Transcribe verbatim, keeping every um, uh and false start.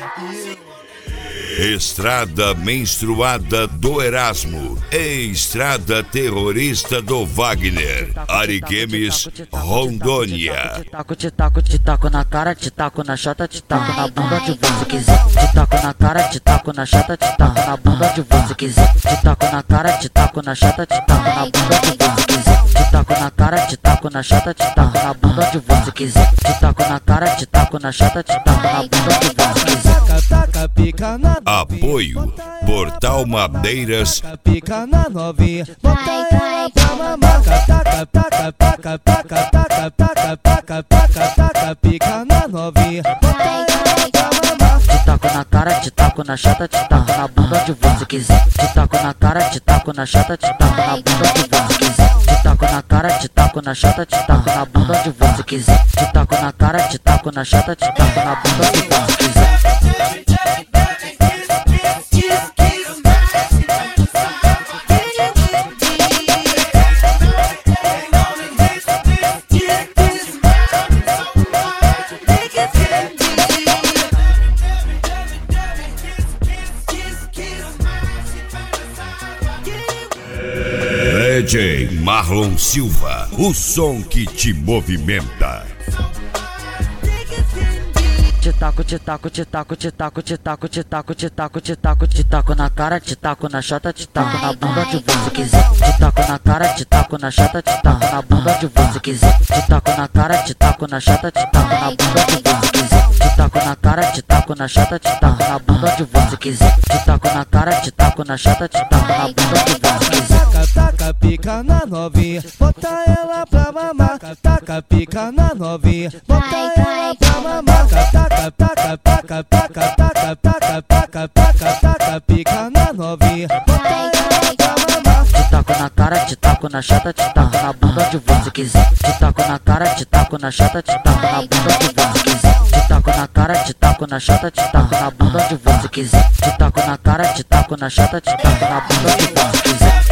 Estrada menstruada do Erasmo e estrada terrorista do Wagner. Ariquemes, Rondônia. Te taco, te taco, te taco na cara, te taco na chata, te taco na bunda de você quiser. Te taco na cara, te taco na chata, te taco na bunda de você quiser. Te taco na cara, te taco na chata, te taco na bunda de você quiser. Te taco na cara, te taco na chata, te taco na bunda de você quiser. Te taco na cara, te taco na chata, te taco na bunda de você quiser. Apoio Portal Madeiras. Pica na novinha, bota ela pra mamar. Taca, taca, taca, taca, taca, taca, taca, taca, taca, pica na novinha, bota ela pra mamar. Te taco na cara, te taco na chata, te taco na bunda de você quiser. Te taco na cara, te taco na chata, te taco na bunda de você quiser. Te taco na cara, te taco na chata, te taco na bunda de você quiser. Te taco na cara, te taco na chata, te taco na bunda de você quiser. D J Marlon Silva, o som que te movimenta. Te taco, te taco, te taco, te taco, te taco, te taco, te taco, te taco, te taco na cara, te taco na chata, te taco na bunda de você quiser. Te taco na cara, te taco na chata, te taco na bunda de você quiser. Te taco na cara, te taco na chata, te taco na bunda de você quiser. Te taco na cara, te taco na chata, te taco na bunda de você quiser. Te taco na cara, te taco na chata, te taco na bunda de você quiser. Taca, pica na novinha, bota ela pra mamar. Taca, pica na novinha, bota ela pra mamar. Taca, taca, taca, taca, taca, taca, taca, taca, taca, pica na novinha, bota ela pra mamar. Te taco na cara, te taco na chata, te taco na bunda de você quiser. Te taco na cara, te taco na chata, te taco na bunda de você quiser. Te taco na cara, te taco na chata, te taco na bunda de você quiser. Te taco na cara, te taco na chata, te taco na bunda de você quiser.